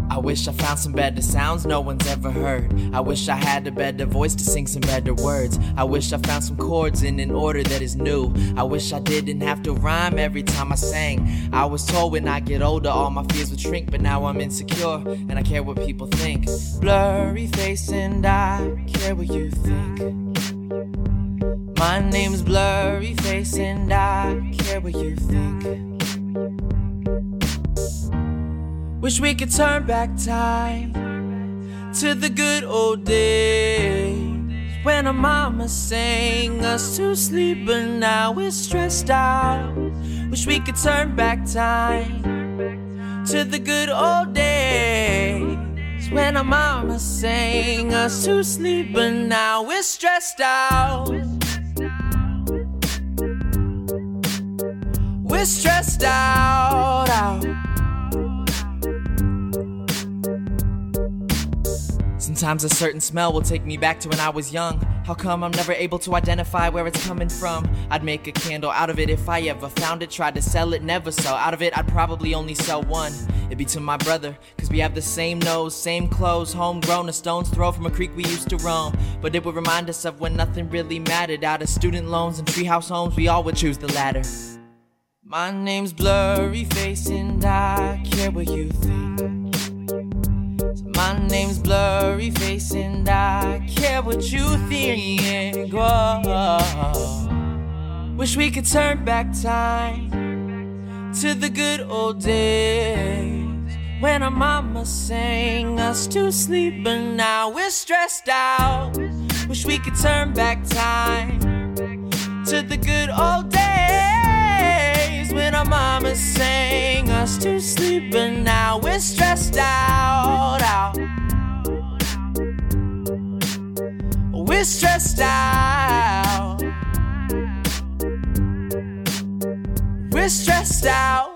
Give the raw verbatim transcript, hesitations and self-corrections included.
I wish I found some better sounds no one's ever heard. I wish I had a better voice to sing some better words. I wish I found some chords in an order that is new. I wish I didn't have to rhyme every time I sang. I was told when I get older all my fears would shrink, but now I'm insecure and I care what people think. Blurry face and I care what you think. My name's Blurry Face and I care what you think. Wish we could turn back time to the good old days when our mama sang us to sleep, but now we're stressed out. Wish we could turn back time to the good old days when our mama sang us to sleep, but now we're stressed out. We're stressed out, out. Sometimes a certain smell will take me back to when I was young. How come I'm never able to identify where it's coming from? I'd make a candle out of it if I ever found it. Tried to sell it, never sell out of it. I'd probably only sell one. It'd be to my brother, cause we have the same nose, same clothes, homegrown, a stone's throw from a creek we used to roam. But it would remind us of when nothing really mattered. Out of student loans and treehouse homes, we all would choose the latter. My name's Blurry Face and I care what you think. My name's Blurry Face and I care what you think. Oh, wish we could turn back time to the good old days when our mama sang us to sleep, but now we're stressed out. Wish we could turn back time to the good old days when our mama sang us to sleep, but now we're stressed out, out. We're stressed out. We're stressed out.